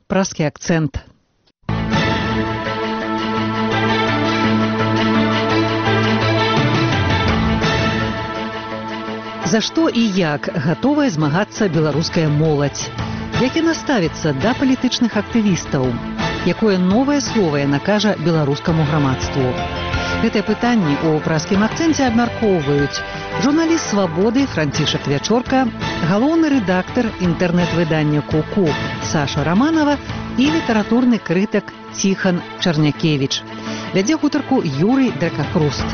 «Праский акцент». За што і як гатовая змагацца беларуская моладзь? Як яна ставіцца да палітычных актывістаў? Якое новае слова яна кажа беларускаму грамадству? Гэтыя пытанні ў праскім акцэнце абмяркоўваюць журналіст «Свабоды» Францішак Вячорка, галоўны рэдактар інтэрнэт-выдання «Ку-ку» Саша Романова і літаратурны крытык Ціхан Чарнякевіч. Вядзе гутарку Юрый Дракахруст.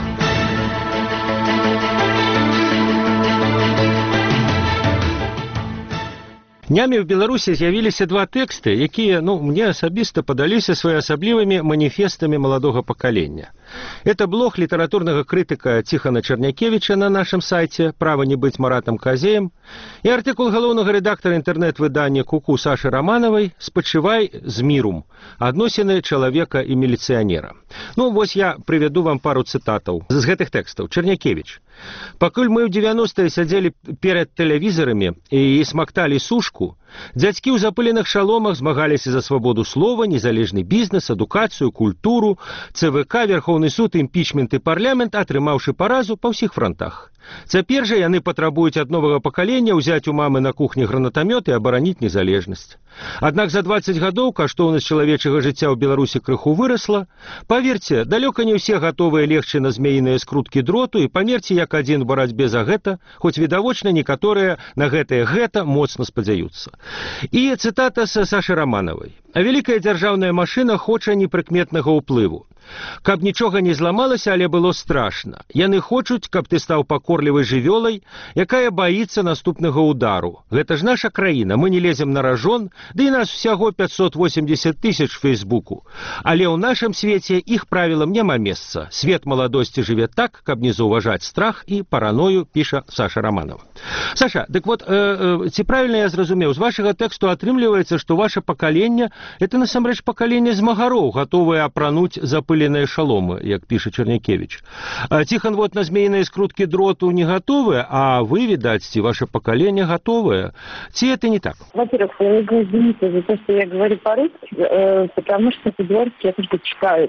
Днямі ў Беларусі з'явіліся два тэксты, якія, мне асабіста падаліся своеасаблівымі маніфестамі маладога пакалення. Это блог літаратурнага крытыка Ціхана Чарнякевіча на нашым сайце «Право не быть Маратом Казеем» і артыкул галоўнага рэдактара інтэрнэт-выдання «Ку-ку» Сашы Романовай «Спачывай з мірум. Адносіны чалавека і міліцыянера». Вось я прывяду вам пару цытатаў з гэтых тэкстаў. Чарнякевіч. Пакуль мы ў 90-е сядзелі перад тэлевізарамі і смакталі сушку, дзядзькі ў запыленых шаломах змагаліся за свабоду слова, незалежны бізнес, адукацыю, культуру, ЦВК, Верховны суд, імпічмент і парламент, атрымаўшы паразу па ўсіх фронтах. Цяпер жа яны патрабуюць ад новага пакалення ўзяць у мамы на кухні гранатамёт і абараніць незалежнасць. Аднак за 20 гадоў каштоўнасць чалавечага жыцця ў Беларусі крыху вырасла. Паверце, далёка не ўсе гатовыя легчы на змеіныя скруткі дроту і памерці як адзін у барацьбе за гэта, хоць відавочна некаторыя на гэтае гэта моцна спадзяюцца. І цытата з Сашы Романовай. А вялікая дзяржаўная машына хоча непрыкметнага ўплыву. Каб нічога не зламалася, але было страшна. Яны хочуць, каб ты стаў пакорлівай жывёлай, якая баіцца наступнага удару. Гэта ж наша краіна, мы не лезем на ражон, ды і нас усяго 580 тысяч в Фейсбуку. Але ў нашым свеце іх правілам няма месца. Свет маладосці жыве так, каб не заўважаць страх і параною, піша Саша Романова. Саша, дык вот, ці правільна я зразумеў, з вашага тэксту атрымліваецца, што ваше пакаленне – это насамрэч пакаленне змагароў, гатовае апрануць запыленыя шаломы, як піша Чарнякевіч. Ціхан вот на змеіныя скруткі дроту не гатовыя, а вы, видать, ваше поколение готовое. Ці это не так? Во-первых, я нужно извиниться за то, что я говорю по-русски, потому что по-белорусски я только читаю.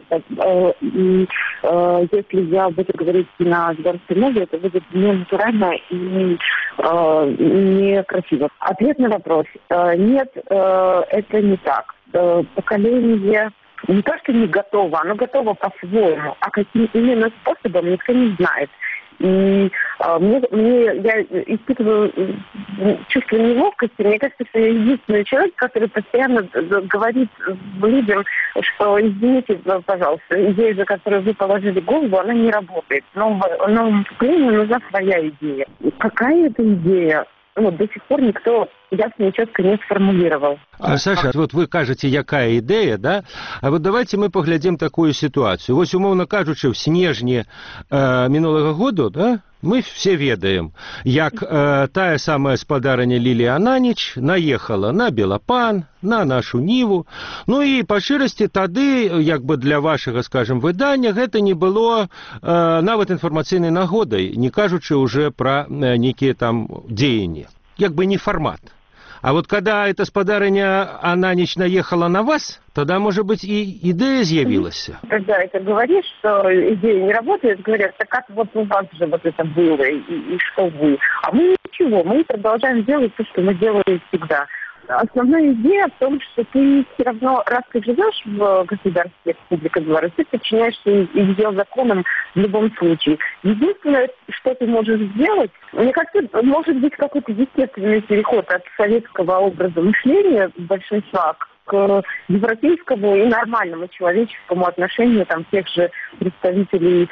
Если я буду говорить на белорусской мове, это будет не натурально и некрасиво. Ответ на вопрос. Нет, это не так. Поколение не то, что не готово, оно готово по-своему, а каким именно способом никто не знает. И я испытываю чувство неловкости. Мне кажется, что я единственный человек, который постоянно говорит людям, что извините, пожалуйста, идея, за которую вы положили голову, она не работает. Новому поколению нужна своя идея. Какая это идея? До сих пор никто ясно и четко не сформулировал. Саша, вот вы кажете, якая идея, да? А вот давайте мы поглядим такую ситуацию. Вот, умовно кажучи, в снежні минулого года, да, мы все ведаем, як тая самая спадарыня Лілія Ананіч наехала на Белапан, на нашу Ніву. Ну і па шчырасці тады, як бы для вашага, скажем, выдання, гэта не было нават інфармацыйнай нагодай, не кажучы уже пра нейкія там дзеянні. Як бы не формат. А вот когда эта спадарыня Ананіч наехала на вас, тогда, может быть, и идея изъявилась. Когда это говоришь, что идея не работает, говорят, так как вот у вас же вот это было, и что вы. А мы ничего, мы продолжаем делать то, что мы делали всегда. Основная идея в том, что ты все равно, раз ты живешь в государстве Республика Беларусь, ты подчиняешься ее законам в любом случае. Единственное, что ты можешь сделать, мне кажется, может быть какой-то естественный переход от советского образа мышления большинства к европейскому и нормальному человеческому отношению там тех же представителей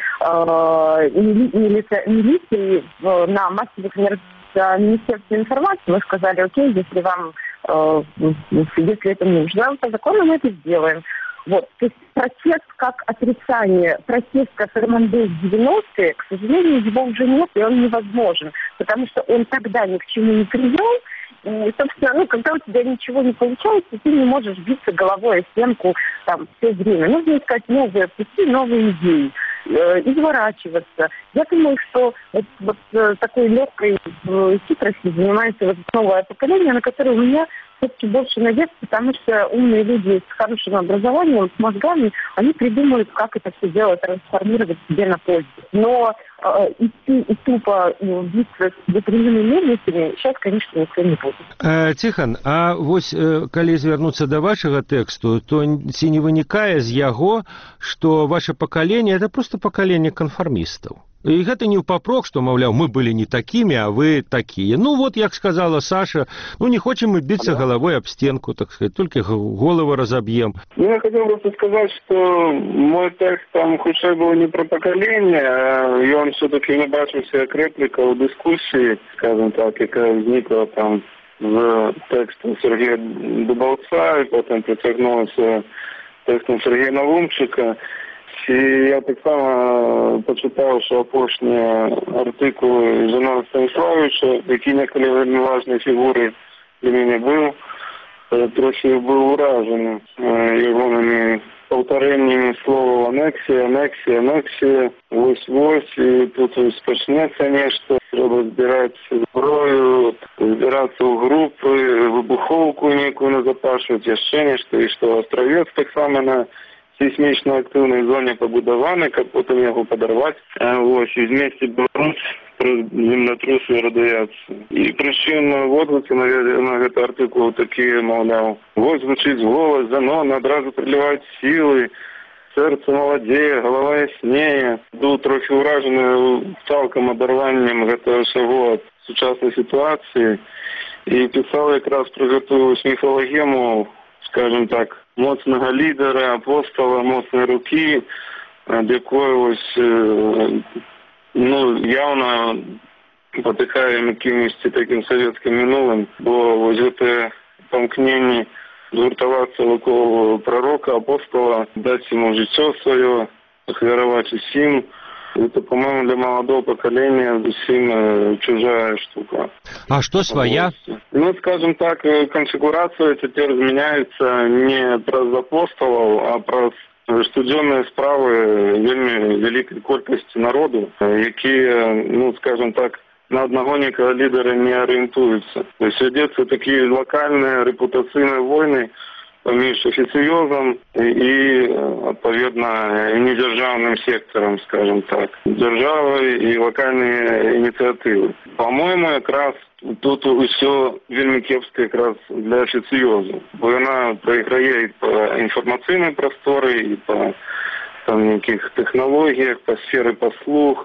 милиции на массовых Министерства информации. Мы сказали, окей, если вам если это нужно, по закону мы это сделаем. Вот. То есть протест как отрицание, протест, которым он был в 90-е, к сожалению, его уже нет, и он невозможен, потому что он тогда ни к чему не привел. И, собственно, когда у тебя ничего не получается, ты не можешь биться головой о стенку там все время. Нужно искать новые пути, новые идеи, изворачиваться. Я думаю, что вот такой легкой хитростью занимается вот новое поколение, на которое у меня все-таки больше надежд, потому что умные люди с хорошим образованием, с мозгами, они придумают, как это все дело трансформировать себе на пользу. Но идти и тупо биться с выпрямленными медведями сейчас, конечно, никто не будет. Тихон, а вось, калі звярнуцца да вашага тэксту, то ці не вынікае з яго, што ваше пакаленне – это просто пакаленне канфармістаў? І гэта не ў папрок, што, маўляў, мы былі не такімі, а вы такія. Ну, вот, як сказала Саша, ну, не хочам мы біцца головой об стенку, так сказать, только голову разобьем. Ну, я хотел просто сказать, что мой текст там хутчэй был не про поколение, и он все-таки не бачился как реплика в дискуссии, скажем так, якая возникла там в тексте Сергея Дубовца, и потом притягнулася текстом Сергея Навумчика. І я так само почитав, що апошні артикули Жана Станіславовича, який неколи вельми важної фігури для мене був, трохи був уражений його повтореннями слова анексія, ось, і тут ось почнеться нечто, треба збирати зброю, збиратися у групи, вибуховку ніяку не запашувати, ще нечто, і що Островець так само на сейсмично активной зоне побудованы, как потом его подорвать. Вот, и вместе Беларусь про землетрус и радиацию. И причем отгуки на этот артикул такие, мовляв, вот звучит голос, Зенона одразу приливает силы, сердце молодеє, голова яснее. Был трохи уражений цалком одорванням этого всего от сучасной ситуации. И писал якраз про эту мифологему, скажем так, моцного лідера, апостола, моцної руки, до якої ось, ну, явно потикаємо якимось таким совєтським минулим, бо ось це помкнення згуртуватися около пророка, апостола, дати йому життя своє, охвярувати усім. Это, по-моему, для молодого поколения совсем чужая штука. А что своя? Ну, скажем так, конфигурация теперь изменяется не про апостолов, а про студенные справы вельми великой колькости народу, які, ну, скажем так, на одного никого лидера не ориентуются. То есть ведутся такие локальные репутационные войны поміж офіційозом і, відповідно, недержавним сектором, скажімо так, держави і локальні ініціативи. По-моєму, якраз тут усе вельми кепське якраз для офіційозу, бо вона проіграє і по інформаційній просторі, і по там яких технологиях, по сфере послуг,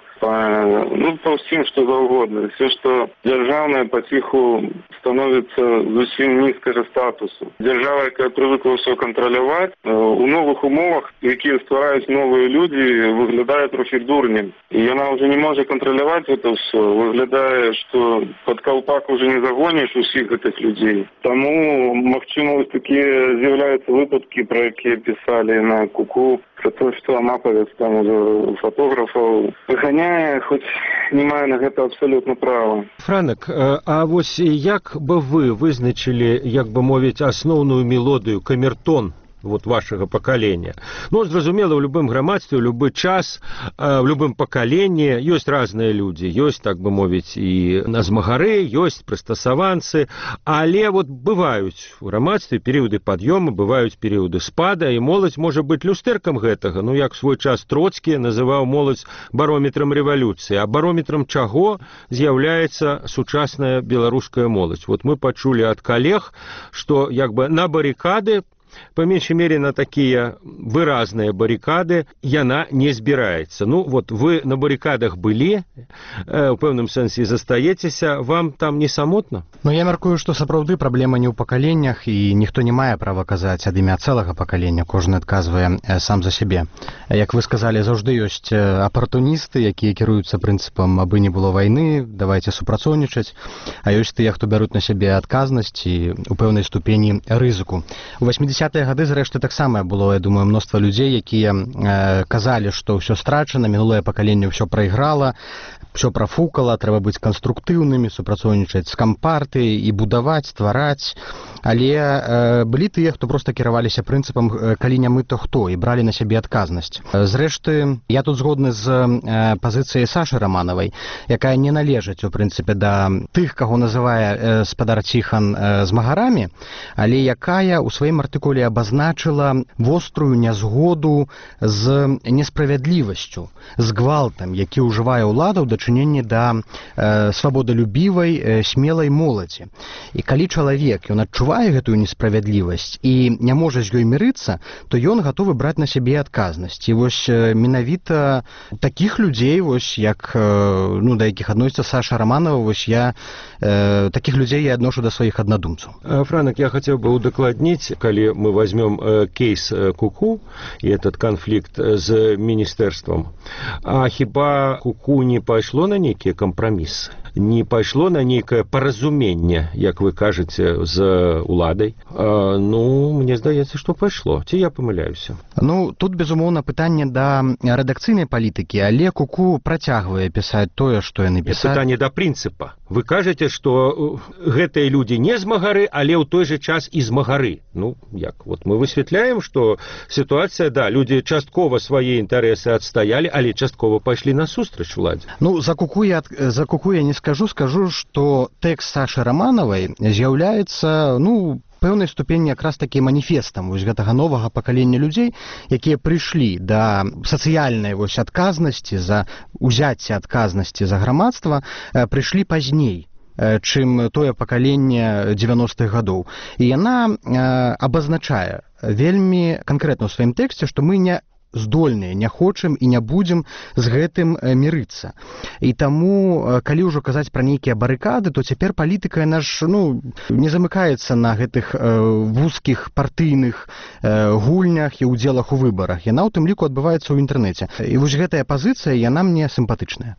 по всем что угодно. Все, что державное потиху становится совсем низкого статусу. Держава, яка привыкла все контролювати, у нових умовах, які створюють нові люди, виглядає трохи дурнім. І вона вже не може контролювати це все. Виглядає, що під колпак вже не загониш усіх цих людей. Тому, можливо, ось такі з'являються випадки, про які писали на Куку, про те, що Амаповець там уже фотографів виганяє, хоч не має на це абсолютно права. Франак, а вось як бы вы вызначили, як бы мовіць, асноўную мелодыю, камертон вот вашего поколения? Ну, зразумела, в любым грамадстве, в любой час, в любым поколении есть разные люди. Есть, так бы мовіць, и змагары, есть прыстасаванцы, але вот бывают в грамадстве периоды подъема, бывают периоды спада, и моладзь может быть люстэркам гэтага. Ну, як в свой час Троцкі называў моладзь барометрам рэвалюцыі. А барометрам чаго з'яўляецца сучасная беларуская моладзь? Вот мы пачулі ад калег, что як бы на баррикады, по меньшей мере на такие выразные баррикады, яна не збираецца. Ну, вот вы на баррикадах былі, у пэўным сэнсе застаецеся, вам там не самотна? Ну, я мяркую, што сапраўды праблема не ў пакаленнях, і ніхто не мае права казаць ад імя цэлага пакалення, кожны адказвае сам за сябе. Як вы сказалі, заўжды ёсць апартуністы, якія кіруюцца прынцыпам, абы не было вайны, давайце супрацоўнічаць, а ёсць тыя, хто бяруць на сябе адказнасць і ў пэўнай ступені рызыку. У 80 80-е гады, зрэшты, таксама было, я думаю, мноства людзей, якія казалі, што ўсё страчана, мінулае пакаленне ўсё прайграла, ўсё прафукала, трэба быць канструктыўнымі, супрацоўнічаць з кампартыяй і будаваць, ствараць. Але былі тыя, хто проста кіраваліся прынцыпам «калі не мы, то хто?» і бралі на сябе адказнасць. Зрэшты, я тут згодны з пазіцыяй Сашы Раманавай, якая не належыць, у прынцыпе, да тых, каго называе спадар Ціхан змагарамі, але якая ў сваім артыкуле абазначыла вострую нязгоду з несправядлівасцю, з гвалтам, які ўжывае ўлада ў дачыненні да свабодалюбівай, смелай моладзі. І калі чалавек, ён адчувае гэтую несправядлівасць і не можа з ёй мірыцца, то ён гатовы браць на сябе адказнасць. І вось менавіта такіх людзей, вось як, да якіх адносіцца Саша Раманова, вось я таких людей я адношу до своих однодумцев. Франок, я хотел бы удокладнить, коли мы возьмем кейс Куку и этот конфликт с министерством, а хіба Куку не пайшло на некие компромиссы? Не пайшло на некое паразуменне, як вы кажаце, з уладай? Мне здаецца, што пайшло. Ці я памыляюся? Тут, безумоўна, пытанне да рэдакцыйнай палітыкі, але Куку працягвае пісаць тое, што яны пісаць. Пытанне да прынцыпа. Вы кажаце, што гэтыя людзі не змагары, але ў той жа час і змагары. Як? Вот мы высвятляем, што сітуацыя, людзі часткова свае інтарэсы адстаялі, але часткова пайшлі насустрач уладзе. За Куку я не скажу, што тэкст Сашы Раманавай з'яўляецца, пэўнай ступені якраз такі маніфестам вось гэтага новага пакалення людзей, якія прыйшлі да сацыяльнай вось адказнасці, за узяцце адказнасці за грамадства, прыйшлі пазней, чым тое пакаленне 90-х гадоў. І яна абазначае вельмі канкрэтна ў сваім тэксце, што мы не здольныя, не хочам і не будзем з гэтым мірыцца. І таму, калі ўжо казаць пра нейкія барыкады, то цяпер палітыка, яна ж, не замыкаецца на гэтых вузкіх партыйных гульнях і ўдзелах у выбарах. Яна ў тым ліку адбываецца ў інтэрнэце. І вось гэтая пазіцыя, яна мне сімпатычная.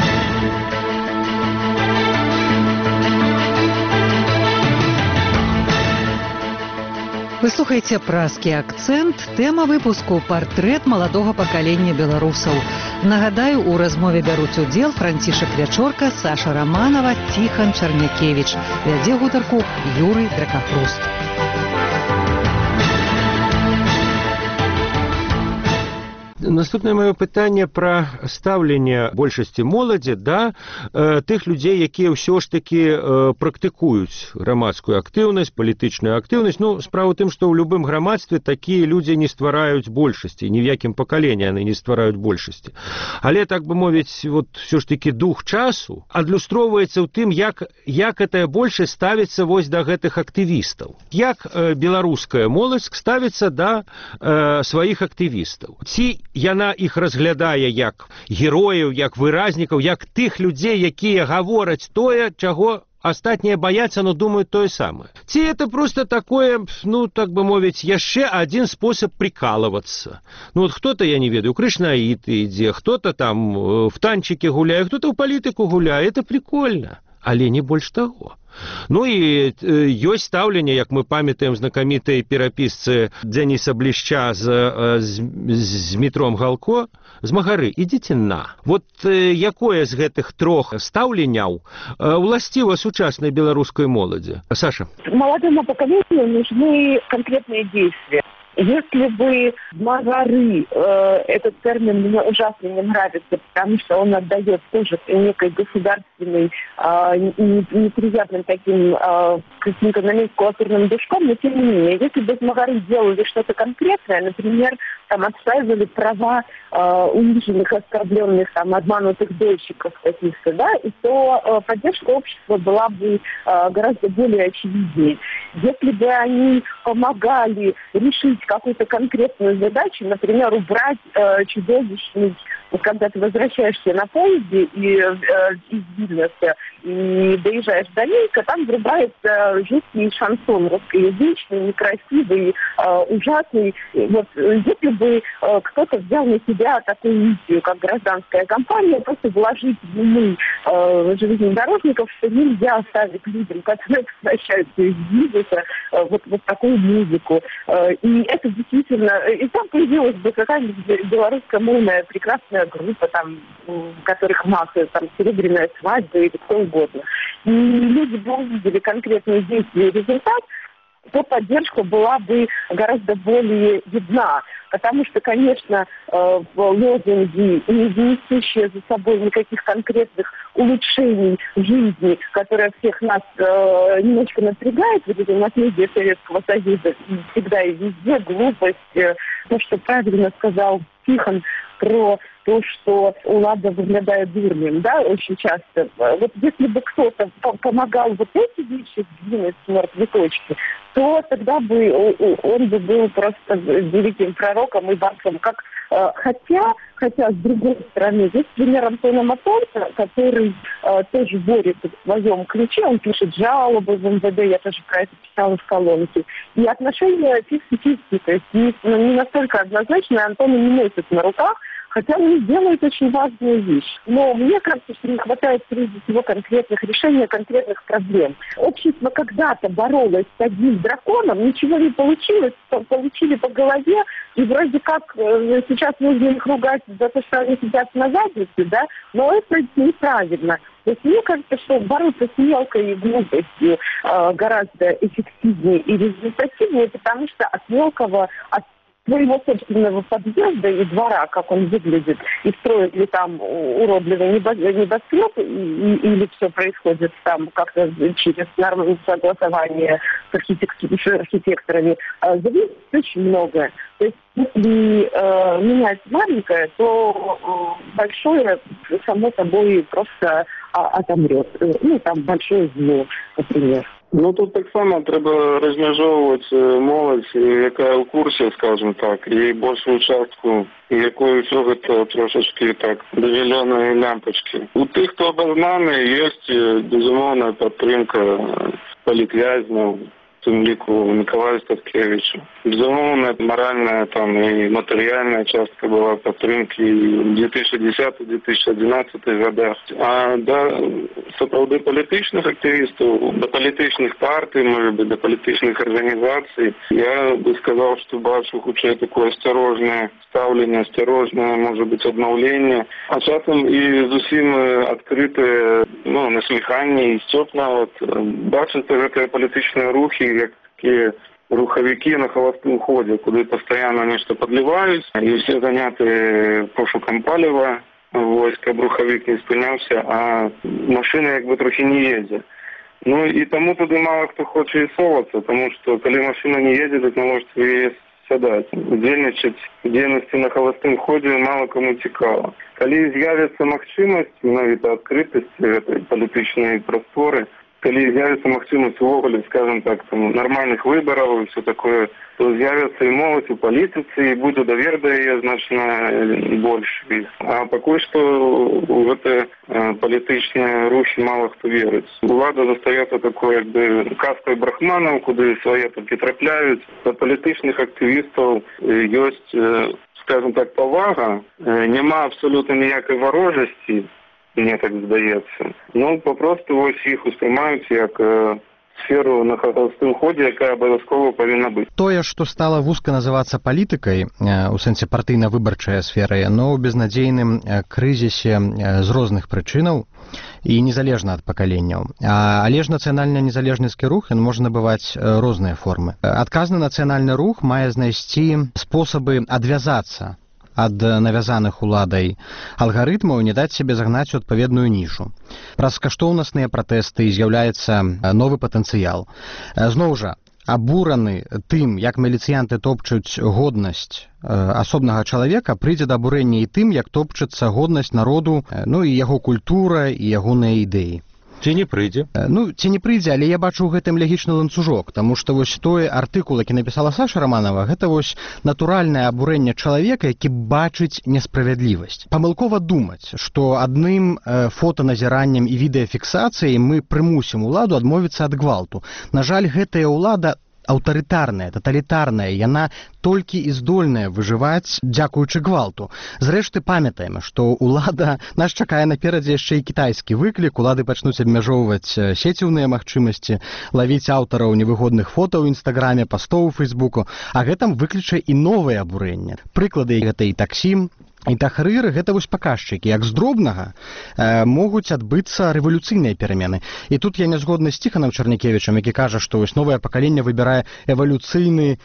Вы слухаеце «Празкі акцэнт». Тэма выпуску «Партрэт маладога пакалення беларусаў». Нагадаю, у размове бяруць удзел Францішак Вячорка, Саша Раманова, Ціхан Чарнякевіч. Вядзе гутарку Юрый Дракафруст. Наступнае маё пытанне пра стаўленне большасці моладзі да тых людзей, якія ўсё ж такі практыкуюць грамадскую актыўнасць, палітычную актыўнасць. Справа ў тым, што ў любым грамадстве такія людзі не ствараюць большасці, ні ў якім пакаленні яны не ствараюць большасці. Але, так бы мовіць, ўсё ж такі дух часу адлюстроўваецца ў тым, як гэтая большасць ставіцца вось да гэтых актывістаў. Як беларуская моладзь ставіцца да сваіх актывістаў. Ці яна іх разглядае як герояў, як выразнікаў, як тых людзей, якія гавораць тое, чаго астатнія баяцца, но думаюць тое самае. Ці это просто такое, так бы мовіць, яшчэ адзін спосаб прикалываться. Хто-то, я не ведаю, крышнаіты ідзе, хто-то там в танчыкі гуляе, хто-то ў палітыку гуляе. Это прикольно, але не больш таго. І ёсць стаўленне, як мы памятаем знакамітыя перапісцы Дзяніса Блішча з Дмітром Галко, змагары, ідзіце на. Якое з гэтых трох стаўленняў уласціва сучаснай беларускай моладзі? Саша. Молодому поколению нужны конкретные действия. Если бы змагары, этот термин мне ужасно не нравится, потому что он отдает тоже некой государственной, неприятным таким каким-то номенклатурным душком, но тем не менее, если бы змагары делали что-то конкретное, например, отстаивали права униженных, оскорбленных, обманутых дольщиков каких-то, то поддержка общества была бы гораздо более очевиднее. Если бы они помогали решить какую-то конкретную задачу, например, убрать чудовищный когда ты возвращаешься на поезде из Вильнюса и доезжаешь до Минска, там врубается жуткий шансон русскоязычный, некрасивый, ужасный. Вот если бы кто-то взял на себя такую миссию, как гражданская компания, просто вложить в умы железнодорожников, что нельзя оставить людям, которые возвращаются из Вильнюса, вот такую музыку. И это действительно... И там появилась бы какая-нибудь белорусская мыльная прекрасная группа, там, у которых масса, там, серебряная свадьба или кто угодно. И люди бы увидели конкретные действия и результат, то поддержка была бы гораздо более видна. Потому что, конечно, лозунги, не несущие за собой никаких конкретных улучшений жизни, которые всех нас немножко напрягает, вот это наследие Советского Союза, всегда и везде глупость, то, что правильно сказал Тихон про то, что Улада выглядает дурнем, да, очень часто. Вот если бы кто-то помогал вот эти вещи сдвинуть с мертвой точки, то тогда бы он бы был просто великим пророком и борцом. Хотя, с другой стороны, есть пример Антона Матонца, который тоже борется в своем ключе, он пишет жалобы в МВД, я тоже про это писала в колонке. И отношения 50-50, то есть не настолько однозначно, Антона не носит на руках, хотя он делает очень важную вещь. Но мне кажется, что не хватает прежде всего конкретных решений, конкретных проблем. Общество когда-то боролось с одним драконом, ничего не получилось, получили по голове, и вроде как сейчас нужно их ругать за то, что они сидят на заднице, да, но это неправильно. То есть мне кажется, что бороться с мелкой глупостью гораздо эффективнее и результативнее, потому что от мелкого, от своего собственного подъезда и двора, как он выглядит, и строят ли там уродливый небоскреб, или все происходит там как-то через нормальное согласование с архитекторами, зависит очень многое. То есть если менять маленькое, то большое само собой просто отомрет. Ну, там большое зло, например. Ну, тут так само треба розмежовувати молодь, яка у курсі, скажімо так, і більшу частку, якої всього це трошечки так до зеленої лямпочки. У тих, хто обознаний, є, безумовна підтримка політв'язнів, в цьому ліку Миколаю Статкевичу. Безумовно, моральна там і матеріальна частка була підтримки в 2010-2011 годах. А до справді політичних активістів, до політичних партій, може бути, до політичних організацій, я би сказав, що бачу хоча таке осторожне ставлення, осторожне, може бути, обновлення, а часом і зовсім відкрите, ну, насміхання і степна. От, бачите, це політичні рухи, як такі руховики на холостому ході, куди постійно нечто підливають, і всі зайняті пошуком палива, ось, щоб руховик не спинявся, а машини якби трохи не їздять. Ну і тому туди мало хто хоче і соватися, тому що коли машина не їздить, то можете її сідати. Дільничать в діяльності на холостому ході мало кому цікаво. Коли з'явиться можливість, навіть відкритості цієї політичної простори, коли з'явиться можливість ввогуле, скажімо так, там, нормальних виборів і все таке, то з'явиться і молодь у політиці, і буде довір до її значно більше. А поки що в ці політичні рухи мало хто вірить. Влада залишається такою, якби, кастою брахманів, куди своє таки трапляють. До політичних активістів є, скажімо так, повага, нема абсолютно ніякої ворожості, мені так здається. Ну, попросту ось їх усприймають як сферу на холостым ходе, якая обовязково повинна быць. Тое, што стала вузка называцца палітыкай, у сэнсе партыйна-выбарчая сфера, но ў безнадзейным крызісе з розных прычынаў і незалежна ад пакаленняў. Але ж нацыянальна-незалежніцкі рух, ён можа набываць розныя формы. Адказны нацыянальны рух мае знайсці спосабы адвязацца ад навязаных уладай алгарытмаў, не даць сябе загнаць у адпаведную нішу. Праз каштоўнасныя пратэсты з'яўляецца новы патэнцыял. Зноў жа, абураны тым, як міліцыянты топчуць годнасць асобнага чалавека, прыйдзе да абурэння і тым, як топчацца годнасць народу, ну і яго культура, і ягоныя ідэі. Ці не прыйдзе? Ці не прыйдзе, але я бачу ў гэтым лягічны ланцужок, таму што вось той артыкул, які напісала Саша Романова, гэта вось натуральнае абурэнне чалавека, які бачыць несправядлівасць. Памылкова думаць, што адным фотаназіраннем і відэафіксацыяй мы прымусім уладу адмовіцца ад гвалту. На жаль, гэтая ўлада аўтарытарная, таталітарная, яна толькі і здольная выжываць дзякуючы гвалту. Зрэшты, памятаем, што ўлада нас чакае наперадзе яшчэ і кітайскі выклік, улады пачнуць абмяжоўваць сеціўныя магчымасці, лавіць аўтараў невыгодных фота ў інстаграме, пастоў у фейсбуку, а гэтым выкліча і новае абурэнне. Прыклады гэта і таксі, і тахрыр, гэта вось паказчыкі, як з дробнага могуць адбыцца рэвалюцыйныя перамены. І тут я не згодны з Ціханам Чарнякевічам, які кажа, што вось новае пакаленне выбірае эвалюцыйны,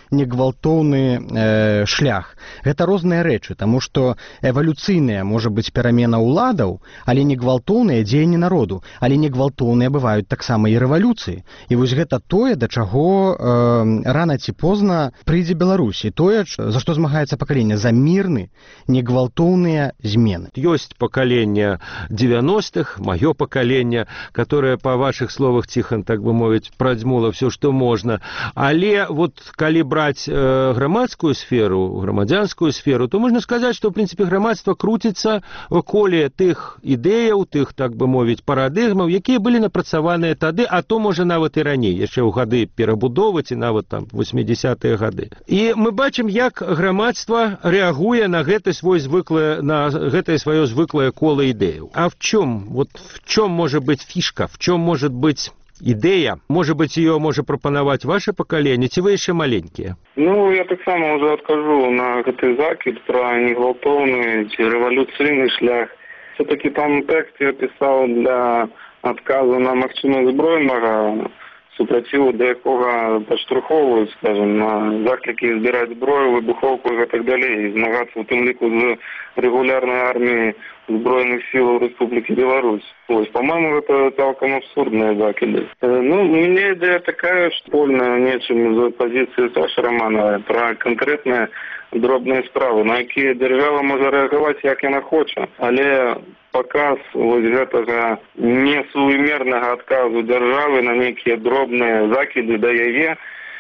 негвалтоўны шлях. Гэта розныя рэчы, таму што эвалюцыйная можа быць перамена ўладаў, але негвалтоўныя дзеянні народу, але негвалтоўныя бываюць таксама і рэвалюцыі. І вось гэта тое, да чаго рана ці позна прыйдзе Беларусь. І тое, за што змагаецца пакаленне, за мірны, негвалтоўны змены. Ёсць пакаленне 90-х, маё пакаленне, которое, па вашых словах, Ціхан, так бы мовіць, прадзьмула все, што можна. Але вот калі браць грамадскую сферу, грамадзянскую сферу, то можна сказаць, што, в прынцыпе, грамадства круціцца ваколе тых ідэяў, тых, так бы мовіць, парадыгмаў, якія былі напрацаваныя тады, а то, можа, нават і раней, яшчэ ў гады перабудовы, ці нават там 80-е гады. І мы бачым, як грамадства рэагуе на гэты свой на гэтае сваё звыклае кола ідэяў. А в чем может быть фішка, в чем может быть ідэя? Может быть, ее можа прапанаваць ваше пакаленне, ці вы яшчэ маленькія? Я таксама уже адкажу на гэты закід пра негвалтоўны ці рэвалюцыйны шлях. Все-таки там тэкст я пісаў для адказу на магчымасць збройнага супраціву, да якога падштурхоўваюць, скажем, на заклікі збіраць зброю, выбухоўку і так далей, і змагацца ў тым ліку з рэгулярнай арміяй збройных сілаў Рэспублікі Беларусь. По-моему, это цалкам абсурдныя закіды. У меня ідэя такая, што польная нечым з пазіцыі Саши Романовой пра канкрэтныя дробныя справы, на якія дзяржава можа рэагаваць, як яна хоча. Але паказ вось гэтага несуімернага адказу дзяржавы на нейкія дробныя закіды да яе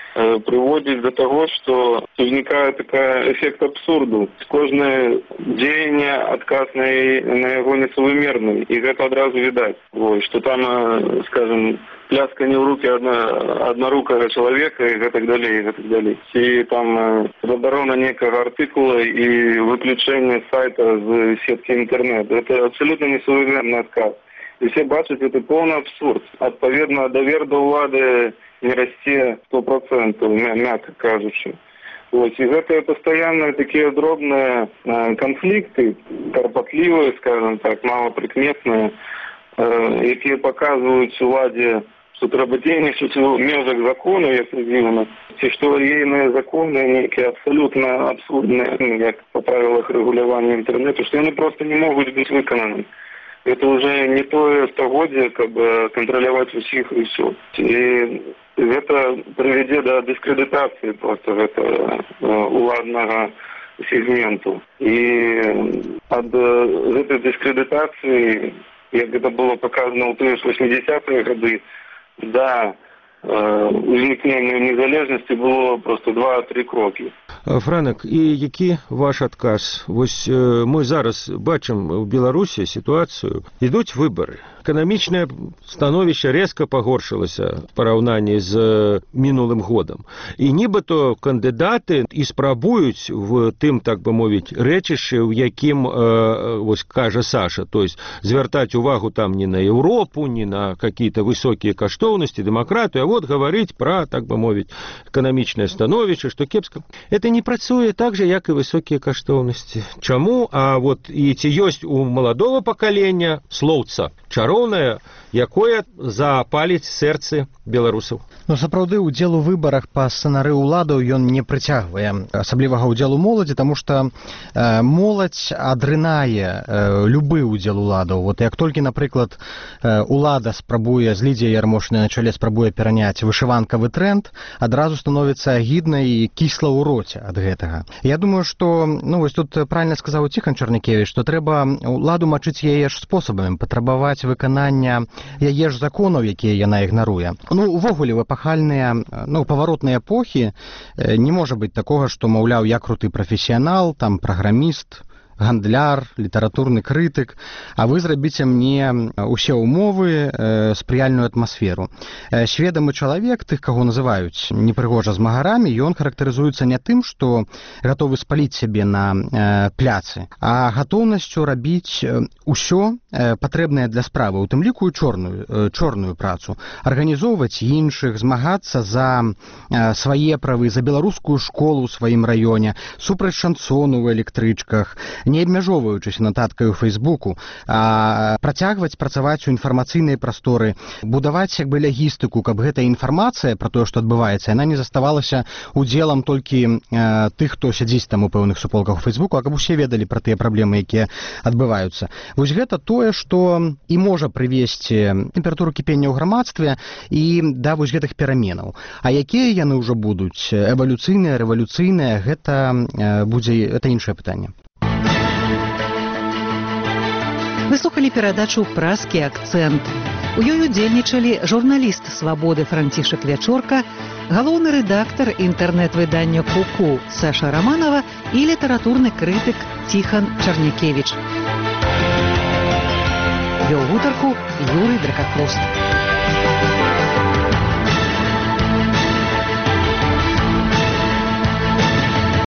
приводит до того, что возникает такой эффект абсурду. Кожное деяние, отказ на его несоумерный. И это одразу видать. Что там, скажем, пляскание в руки однорукого человека и так далее, и так далее. И там заборона некого артикула и выключение сайта с сетки интернет. Это абсолютно несоумерный отказ. И все бачат, это полный абсурд. Отповедно, довер до улады не расце 100%, мягко кажучи. И это постоянные такие дробные конфликты, карпатливые, скажем так, малоприкметные, які показывают уладе, что треба дзейнічаць у межах закону, як з'явлена, ці што ейныя законы некие абсолютно абсурдные, як по правилах регулирования интернета, что они просто не могут быть выкананы. Это уже не то стагоддзе, каб кантраляваць усіх і все. І гэта прывядзе да дыскрэдытацыі просто гэтага уладнага сегменту. І ад гэтай дыскрэдытацыі, як гэта было показано ў тыя 80-е гады, да узнікнення незалежнасці было просто 2-3 крокі. Франак, і які ваш адказ? Вось мы зараз бачым у Беларусі сітуацыю, ідуць выбары. Эканамічнае становішча рэзка пагоршылася в параўнанні з мінулым годам. І нібыто кандыдаты і спрабуюць в тым, так бы мовіць, рэчышчы, у якім, вось кажа Саша, то есть звяртаць увагу там не на Еўропу, не на какие-то высокія каштоўнасці, дэмакратыю, а вот гаварыць пра, так бы мовіць, эканамічнае становішча, што кепска. Это не працуе так же, як і высокія каштоўнасці. Чаму? А вот і ці ёсць у маладого пакалення слоўца чароўнае, якое запаліць сэрцы беларусаў? Сапраўды, удзел у выбарах па сцэнары ўладаў ён не прыцягвае асаблівага ўдзелу моладзі, таму што моладзь адрынае любы ўдзел уладаў. Вот як толькі, напрыклад, улада спрабуе з Лідзіяй Ярмошынай на чале спрабуе пераняць вышыванкавы тренд, адразу становіцца агідна і кісла ў роце. ад гэтага. Я думаю, што вось тут правильна сказаў Ціхан Чарнякевіч, што трэба уладу мачыць яе ж спосабамі, патрабаваць выканання яе ж законаў, якія яна ігнаруе. Увогуле в эпахальныя паваротныя эпохі не можа быць такога, што, маўляў, я круты прафесіянал, там праграміст, гандляр, літаратурны крытык, а вы зрабіце мне ўсе ўмовы, спрыяльную атмасферу. Сведамы чалавек, тых, каго называюць непрыгожа змагарамі, ён характарызуецца не тым, што гатовы спаліць сябе на пляцы, а гатоўнасцю рабіць усё патрэбнае для справы, у тым ліку чорную працу, арганізоўваць іншых, змагацца за свае правы, за беларускую школу ў сваім раёне, супраць шансону ў электрычках, не абмяжоўваючыся нататкай у Фейсбуку, а працягваць працаваць у інфармацыйнай прасторы, будаваць лягістыку, каб гэтая інфармацыя пра тое, што адбываецца, яна не заставалася удзелам толькі тых, хто сядзіць там у пэўных суполках у Фейсбуку, а каб усе ведалі пра тыя праблемы, якія адбываюцца. Вось гэта тое, што і можа прывесці тэмпературу кіпення ў грамадстве і да вось гэтых пераменаў. А якія яны ўжо будуць, эвалюцыйныя, рэвалюцыйныя, гэта іншае пытанне. Вы слухалі перадачу «Празкі акцэнт». У ёй удзельнічалі журналіст «Свабоды» Францішак Вячорка, галоўны рэдактар інтэрнэт-выдання «Ку-ку» Саша Романова і літаратурны крытык Ціхан Чарнякевіч. Вёў гутарку Юрый Дракахрост.